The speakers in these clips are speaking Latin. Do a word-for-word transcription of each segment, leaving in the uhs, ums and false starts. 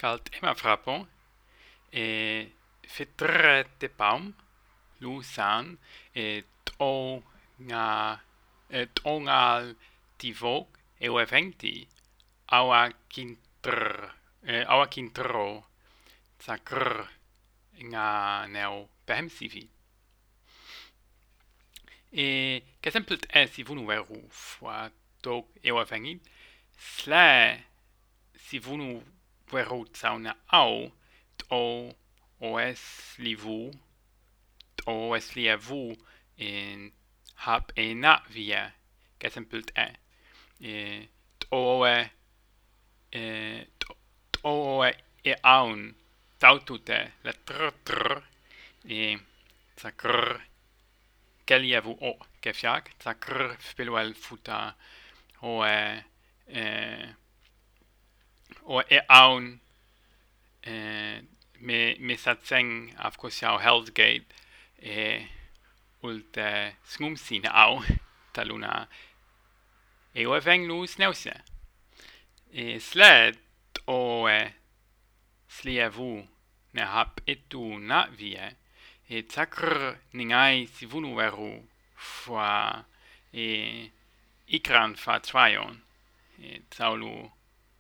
Galt immer frappon, e fitre de baum, lusan, e to nga, e tongal divok, e eventi, awa kintr, e awa kintro, zakr, nga neo behemsivi. E kesempelt e si vunu veru fwa dog e eventi, sle si vunu veru tsauna au, to os livu, to es lievu in hab e na via, kesempelt e. E to e, e to e aun, tautute, le tr tr, e zakr, kelievu o, kefiak, zakr filuel futa, o e, e, o e aun, e, me, me satseng afkosiau Hellsgate, e ulte snumsine au, taluna, e o eveng lu snelse. E sled o e slievu ne hap etu na vie, e zakr ningai si vunu veru fwa e ikran fa twajon, e zaulu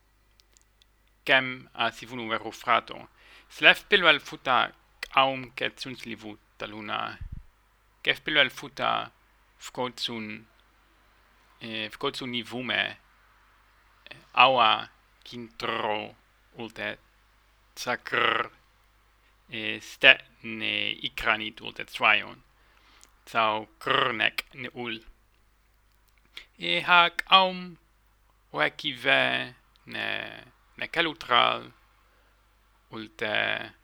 kem a si vunu veru frato. Slef pilwel futa aum ket suns livu taluna, kef pilwel futa fkotsun, e fkotsun nivume, awa kintro ulte zakr, e ste ne ikranit ulte twajon, zau krnek ne ul. E hak aum oekive ne, ne kalutral, ulte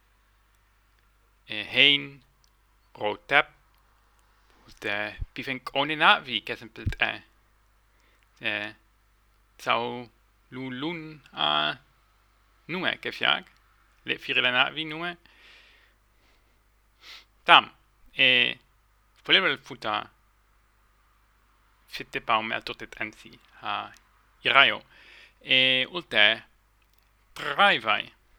e hein rotep, ulte bifenk onena vi kesempelt e. E zau lulun a nume kefiak, le firilena vi nume. Tam, e volevel futa fitte baum e totet ensi, ha iraio. E ulte traivai,